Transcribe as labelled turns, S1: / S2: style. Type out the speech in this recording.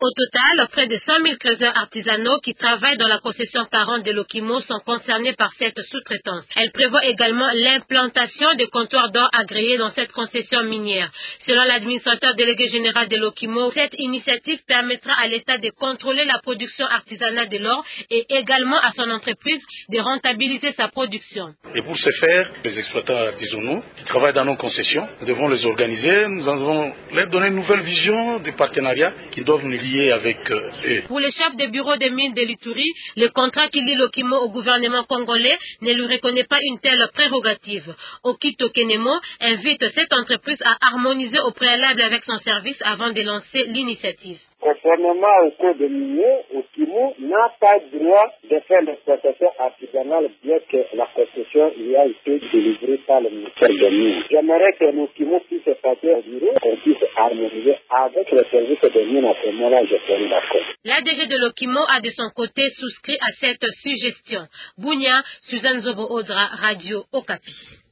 S1: Au total, près de 100 000 creuseurs artisanaux qui travaillent dans la concession 40 de Lokimo sont concernés par cette sous-traitance. Elle prévoit également l'implantation de comptoirs d'or agréés dans cette concession minière. Selon l'administrateur délégué général de Lokimo, cette initiative permettra à l'État de contrôler la production artisanale de l'or et également à son entreprise de rentabiliser sa production.
S2: Et pour ce faire, les exploitants artisanaux qui travaillent dans nos concessions, nous devons les organiser, nous allons leur donner une nouvelle vision des partenariats qui doivent nous lier avec eux.
S1: Pour le chef de bureau des mines de l'Ituri, le contrat qui lie Lokimo au gouvernement congolais ne lui reconnaît pas une telle prérogative. Okito Kenemo invite cette entreprise à harmoniser au préalable avec son service avant de lancer l'initiative.
S3: Conformément au code minier, Okimo n'a pas droit de faire l'exploitation artisanale bien que la concession lui a été délivrée par le ministère des Mines. J'aimerais que Okimo puisse se passer au bureau, qu'on puisse harmoniser avec le service des mines. À ce moment-là, je serai d'accord.
S1: L'ADG de Lokimo a de son côté souscrit à cette suggestion. Bunia, Suzanne Zobo Odra, Radio Okapi.